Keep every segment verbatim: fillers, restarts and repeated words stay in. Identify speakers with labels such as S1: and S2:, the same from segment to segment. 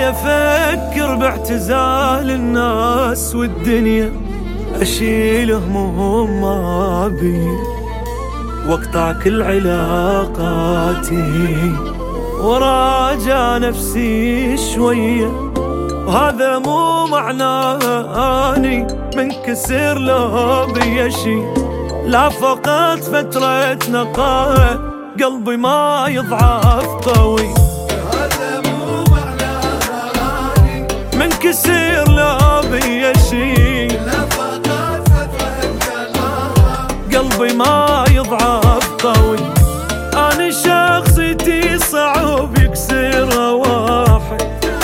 S1: اني افكر باعتزال الناس والدنيا، اشيل هموم ما بي واقطع كل علاقاتي وراجع نفسي شوية. وهذا مو معناه اني منكسر لو بي شي، لا فقط فترة نقاء قلبي ما يضعف قوي.
S2: هذا مو معناه اني
S1: منكسر لو بي شي،
S2: لا فقط فترة نقاء
S1: قلبي ما يضعف قوي. أنا شخصيتي صعب يكسرها واحد،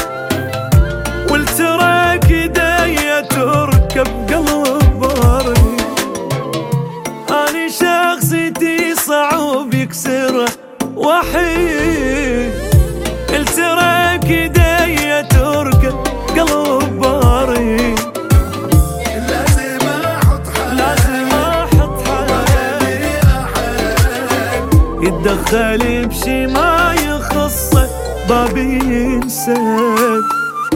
S1: والترك ايديا تركب قلب باري. أنا شخصيتي صعب يكسرها وحيد، الترك ايديا تركب قلب باري.
S2: لازم احط حد،
S1: لازم احط حد يتدخل بشي ما يخصه بابي ينسد.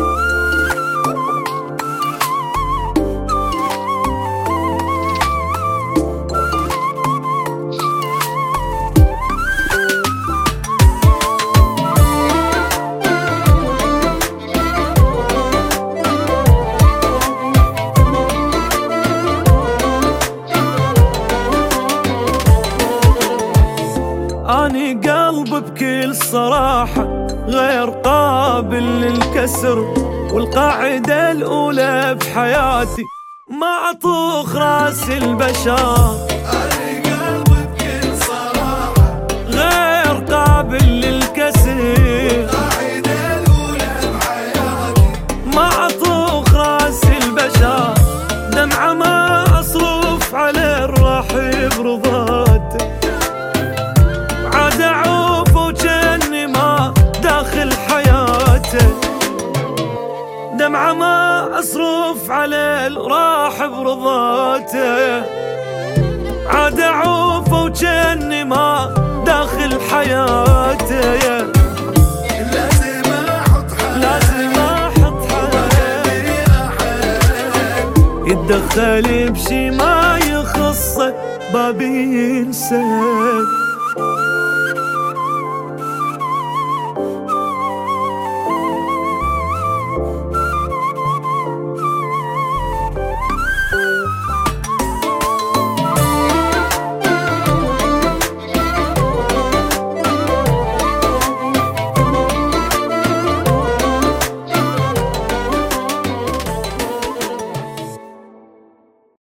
S1: أني قلب بكل صراحة غير قابل للكسر، والقاعدة الأولى بحياتي ما أطوخ راس البشر.
S2: أني قلب بكل صراحة
S1: غير قابل للكسر،
S2: القاعدة الأولى بحياتي
S1: ما أطوخ راس البشر. دمعة ما أصرف على الراح برضاته، عاد أعوف وجني ما داخل حياته. دمعة ما أصرف على الراح برضاته، عاد أعوف وجني ما داخل حياته.
S2: لازم احط حد،
S1: لازم أحط حد يتدخل بشي ما يخصه بابي ينسد.